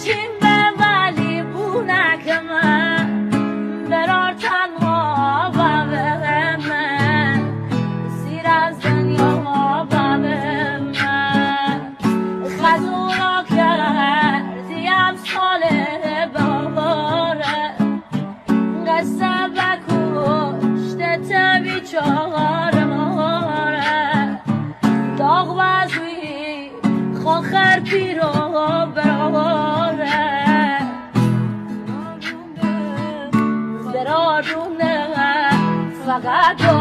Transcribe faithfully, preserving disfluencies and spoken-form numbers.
چین به ولی بونک من برار تنها و به من سیر از دنیا و به من خزونا کردیم سال باره قصه بکشت تبی چهار ماره داغ بزوی خاخر پیرو براره برارونه فقط